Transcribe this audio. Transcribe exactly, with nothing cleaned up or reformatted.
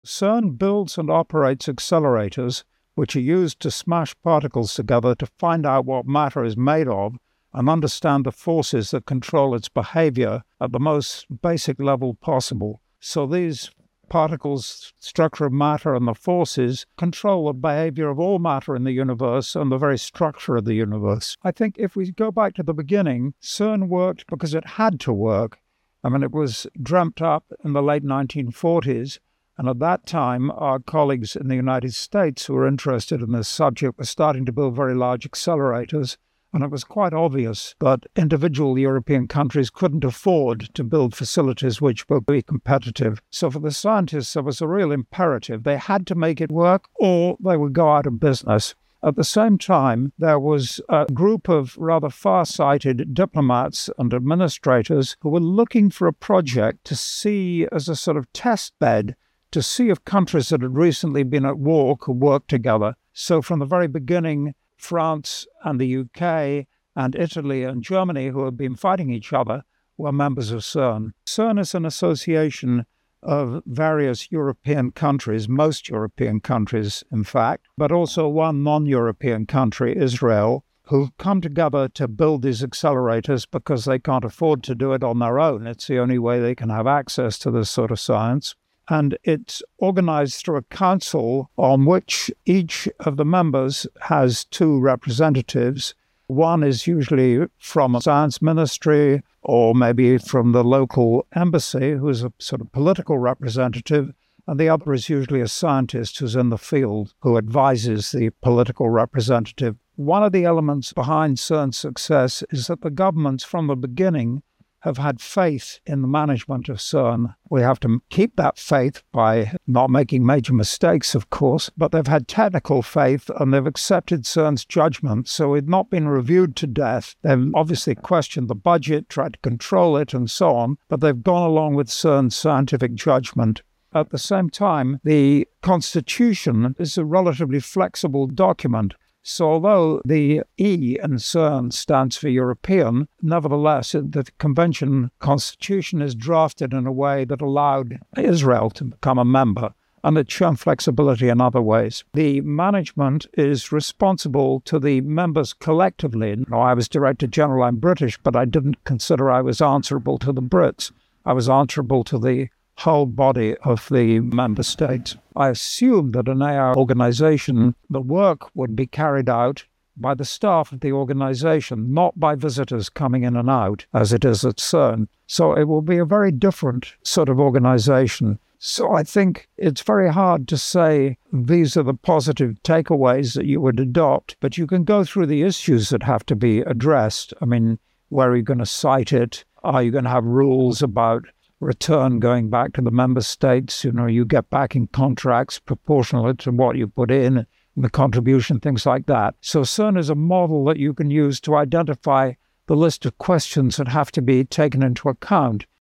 CERN builds and operates accelerators, which are used to smash particles together to find out what matter is made of and understand the forces that control its behavior at the most basic level possible. So these particles, structure of matter, and the forces control the behavior of all matter in the universe and the very structure of the universe. I think if we go back to the beginning, CERN worked because it had to work. I mean, it was dreamt up in the late nineteen forties, and at that time, our colleagues in the United States who were interested in this subject were starting to build very large accelerators. And it was quite obvious that individual European countries couldn't afford to build facilities which would be competitive. So for the scientists, there was a real imperative. They had to make it work or they would go out of business. At the same time, there was a group of rather far-sighted diplomats and administrators who were looking for a project to see as a sort of test bed to see if countries that had recently been at war could work together. So from the very beginning, France and the U K and Italy and Germany, who have been fighting each other, were members of CERN. CERN is an association of various European countries, most European countries, in fact, but also one non-European country, Israel, who've come together to build these accelerators because they can't afford to do it on their own. It's the only way they can have access to this sort of science. And it's organized through a council on which each of the members has two representatives. One is usually from a science ministry or maybe from the local embassy, who's a sort of political representative, and the other is usually a scientist who's in the field who advises the political representative. One of the elements behind CERN's success is that the governments from the beginning have had faith in the management of CERN. We have to keep that faith by not making major mistakes, of course, but they've had technical faith and they've accepted CERN's judgment. So it's not been reviewed to death. They've obviously questioned the budget, tried to control it and so on, but they've gone along with CERN's scientific judgment. At the same time, the Constitution is a relatively flexible document. So although the E in CERN stands for European, nevertheless, the Convention Constitution is drafted in a way that allowed Israel to become a member, and it's shown flexibility in other ways. The management is responsible to the members collectively. Now, I was Director General, I'm British, but I didn't consider I was answerable to the Brits. I was answerable to the whole body of the member states. I assumed that in our organization, the work would be carried out by the staff of the organization, not by visitors coming in and out, as it is at CERN. So it will be a very different sort of organization. So I think it's very hard to say these are the positive takeaways that you would adopt, but you can go through the issues that have to be addressed. I mean, where are you going to cite it? Are you going to have rules about return going back to the member states? You know, you get back in contracts proportional to what you put in, the contribution, things like that. So CERN is a model that you can use to identify the list of questions that have to be taken into account.